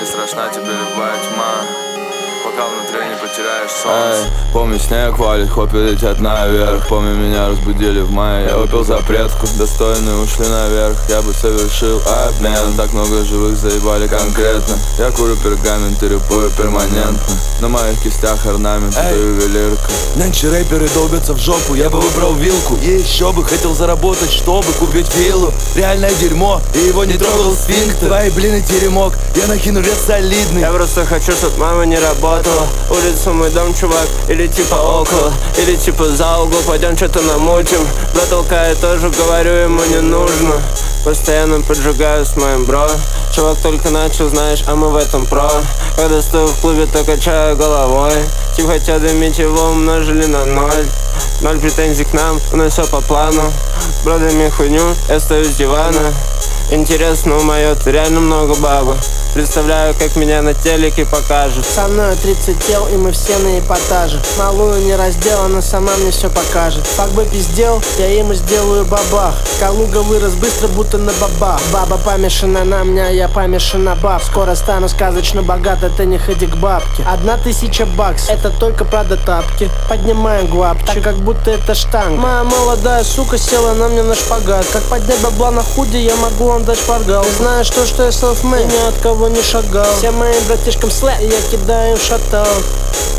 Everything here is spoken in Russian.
не страшна тебе любая тьма, пока внутри не потеряешь солнце. Помню, снег валит, хлопья летят наверх. Помню, меня разбудили в мае, я выпил запретку. Достойные ушли наверх, я бы совершил обмен. Так много живых заебали конкретно. Я курю пергамент и репую перманентно. На моих кистях орнамент, это ювелирка. Нынче рэперы долбятся в жопу, я бы выбрал вилку. И еще бы хотел заработать, чтобы купить виллу. Реальное дерьмо, и его не трогал сфинктер. Твои блины теремок, я накину вес солидный. Я просто хочу, чтоб мама не работала. Улица мой дом, чувак, или типа около, или типа за угол, пойдем что-то намутим. Бро толкает, тоже говорю, ему не нужно. Постоянно поджигаю с моим бро. Чувак только начал, знаешь, а мы в этом про. Когда стою в клубе, то качаю головой. Типа хотя дымить его умножили на 0. 0 претензий к нам, у нас все по плану. Бродами хуйню, я стою с дивана. Интересно, у моё реально много бабок. Представляю, как меня на телеке покажут. Со мной 30 тел, и мы все на эпатаже. Малую не разделана, сама мне все покажет. Фак бы пиздел, я ему сделаю бабах. Калуга вырос быстро, будто на бабах. Баба помешана на мне, а я помешан на баб. Скоро стану сказочно богат, это не ходи к бабке. 1000 баксов, это только правда тапки. Поднимаю гуапчик, так как будто это штанга. Моя молодая сука села на мне на шпагат. Как поднять бабла на худи, я могу вам дать шпаргал. Ты знаешь то, что я self-made, ни от кого не шагал. Всем моим братишкам слэп, я кидаю шатал.